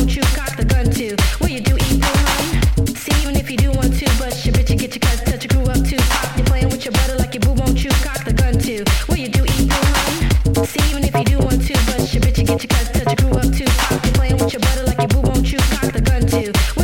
won't you cock the gun to? Will you do equal, hun? See, even if you do want to, bust your bitch and get your cut, touch your crew up too. Pop, you're playing with your butter like your boo, won't you cock the gun to? Will you do equal, hun? See, even if you do want to, bust your bitch and get your cut, touch your crew up too. Pop, you're playing with your butter like your boo, won't you cock the gun to?